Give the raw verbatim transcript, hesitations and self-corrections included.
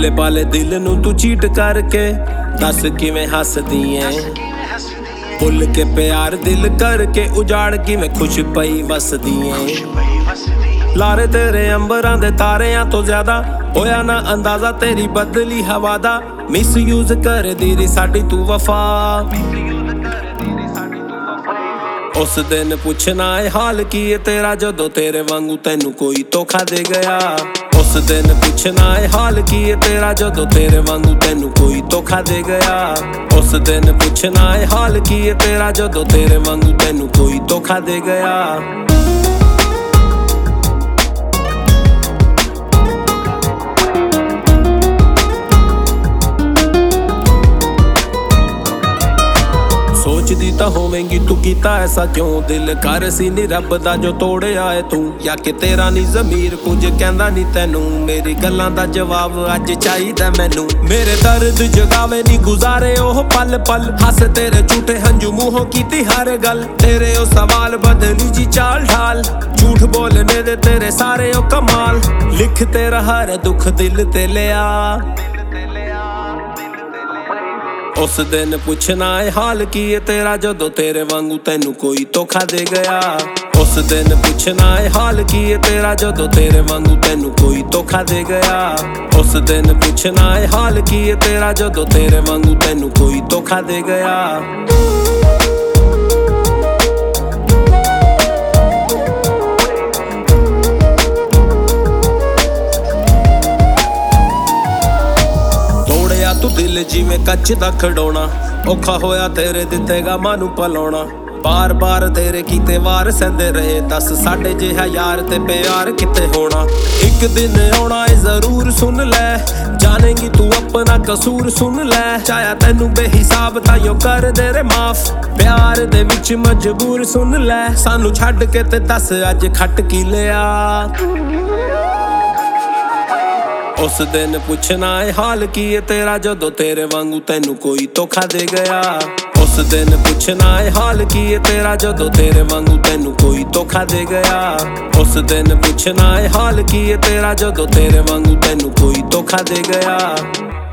ਭੋਲੇ ਭਾਲੇ ਦਿਲ ਨੂੰ ਤੂੰ ਚੀਟ ਕਰਕੇ ਦੱਸ ਕਿਵੇਂ ਹੱਸਦੀ ਐ। ਭੁੱਲ ਕੇ ਪਿਆਰ ਦਿਲ ਕਰਕੇ ਉਜਾੜ ਕਿਵੇਂ ਖੁਸ਼ ਪਈ ਵਸਦੀ ਐ। ਲਾਰੇ ਤੇਰੇ ਅੰਬਰਾਂ ਦੇ ਤਾਰਿਆਂ ਤੋਂ ਜ਼ਿਆਦਾ ਹੋਇਆ ਨਾ ਅੰਦਾਜ਼ਾ ਤੇਰੀ ਬਦਲੀ ਹਵਾ ਦਾ। ਮਿਸਯੂਜ਼ ਕਰਦੀ ਰਹੀ ਸਾਡੀ ਤੂੰ ਵਫਾ। ਉਸ ਦਿਨ ਪੁੱਛਣਾ ਏ ਹਾਲ ਕੀ ਏ ਤੇਰਾ ਜਦੋਂ ਤੇਰੇ ਵਾਂਗੂ ਤੈਨੂੰ ਕੋਈ ਧੋਖਾ ਦੇ ਗਿਆ। ਉਸ ਦਿਨ ਪੁੱਛਣਾ ਏ ਹਾਲ ਕੀ ਏ ਤੇਰਾ ਜਦੋਂ ਤੇਰੇ ਵਾਂਗੂ ਤੈਨੂੰ ਕੋਈ ਧੋਖਾ ਦੇ ਗਿਆ। ਉਸ ਦਿਨ ਪੁੱਛਣਾ ਏ ਹਾਲ ਕੀ ਏ ਤੇਰਾ ਜਦੋਂ ਤੇਰੇ ਵਾਂਗੂ ਤੈਨੂੰ ਕੋਈ ਧੋਖਾ ਦੇ ਗਿਆ। ਸੋਚਦੀ ਤਾਂ ਹੋਵੇਂਗੀ ਤੂੰ ਕੀਤਾ ਐਸਾ ਕਿਉਂ। ਦਿਲ ਕਰ ਸੀ ਨੀ ਰੱਬ ਦਾ ਜੋ ਤੋੜਿਆ ਏ ਤੂੰ। ਜਾਂ ਕਿ ਤੇਰਾ ਨੀ ਜ਼ਮੀਰ ਕੁਝ ਕਹਿੰਦਾ ਨੀ ਤੈਨੂੰ। ਮੇਰੀ ਗੱਲਾਂ ਦਾ ਜਵਾਬ ਅੱਜ ਚਾਹੀਦਾ ਮੈਨੂੰ। ਮੇਰੇ ਦਰਦ ਜਗਾਵੇ ਨੀ ਗੁਜ਼ਾਰੇ ਉਹ ਪਲ ਪਲ। ਹੱਸ ਤੇਰੇ ਝੂਠੇ ਹੰਝੂ ਮੂੰਹੋਂ ਕੀਤੀ ਹਰ ਗੱਲ। ਤੇਰੇ ਉਹ ਸਵਾਲ ਬਦਲੀ ਜੀ ਚਾਲ ਢਾਲ। ਝੂਠ ਬੋਲਣੇ ਦੇ ਤੇਰੇ ਸਾਰੇ ਉਹ ਕਮਾਲ। ਲਿਖ ਤੇਰਾ ਹਰ ਦੁੱਖ ਦਿਲ ਤੇ ਲਿਆ। ਉਸ ਦਿਨ ਪੁੱਛਣਾ ਏ ਹਾਲ ਕੀ ਏ ਤੇਰਾ ਜਦੋਂ ਤੇਰੇ ਵਾਂਗੂ ਤੈਨੂੰ ਕੋਈ ਧੋਖਾ ਦੇ ਗਿਆ। ਉਸ ਦਿਨ ਪੁੱਛਣਾ ਏ ਹਾਲ ਕੀ ਏ ਤੇਰਾ ਜਦੋਂ ਤੇਰੇ ਵਾਂਗੂ ਤੈਨੂੰ ਕੋਈ ਧੋਖਾ ਦੇ ਗਿਆ। ਉਸ ਦਿਨ ਪੁੱਛਣਾ ਏ ਹਾਲ ਕੀ ਏ ਤੇਰਾ ਜਦੋਂ ਤੇਰੇ ਵਾਂਗੂ ਤੈਨੂੰ ਕੋਈ ਧੋਖਾ ਦੇ ਗਿਆ। ਤੂੰ ਦਿਲ ਜਿਵੇਂ ਕੱਚ ਦਾ ਖਿਡੌਣਾ। ਔਖਾ ਹੋਇਆ ਤੇਰੇ ਦਿੱਤੇ ਗਾਮਾਂ ਨੂੰ ਪਲਾਉਣਾ। ਬਾਰ ਬਾਰ ਤੇਰੇ ਕੀਤੇ ਵਾਰ ਸਹਿੰਦੇ ਰਹੇ। ਦੱਸ ਸਾਡੇ ਜਿਹਾ ਯਾਰ ਤੇ ਪਿਆਰ ਕਿਤੇ ਹੋਣਾ। ਇੱਕ ਦਿਨ ਆਉਣਾ ਏ ਜ਼ਰੂਰ ਸੁਣ ਲੈ। ਜਾਣੇਗੀ ਤੂੰ ਆਪਣਾ ਕਸੂਰ ਸੁਣ ਲੈ। ਚਾਹਿਆ ਤੈਨੂੰ ਬੇਹਿਸਾਬ ਤਾਈਓ ਕਰ ਦੇ ਰੇ ਮਾਫ। ਪਿਆਰ ਦੇ ਵਿੱਚ ਮਜਬੂਰ ਸੁਣ ਲੈ। ਸਾਨੂੰ ਛੱਡ ਕੇ ਤੇ ਦੱਸ ਅੱਜ ਖੱਟ ਕੀ ਲਿਆ। ਉਸ ਦਿਨ ਪੁੱਛਣਾ ਏ ਹਾਲ ਕੀ ਏ ਤੇਰਾ ਜਦੋਂ ਤੇਰੇ ਵਾਂਗੂ ਤੈਨੂੰ ਕੋਈ ਧੋਖਾ ਦੇ ਗਿਆ। ਉਸ ਦਿਨ ਪੁੱਛਣਾ ਏ ਹਾਲ ਕੀ ਏ ਤੇਰਾ ਜਦੋਂ ਤੇਰੇ ਵਾਂਗੂ ਤੈਨੂੰ ਕੋਈ ਧੋਖਾ ਦੇ ਗਿਆ। ਉਸ ਦਿਨ ਪੁੱਛਣਾ ਏ ਹਾਲ ਕੀ ਏ ਤੇਰਾ ਜਦੋਂ ਤੇਰੇ ਵਾਂਗੂ ਤੈਨੂੰ ਕੋਈ ਧੋਖਾ ਦੇ ਗਿਆ।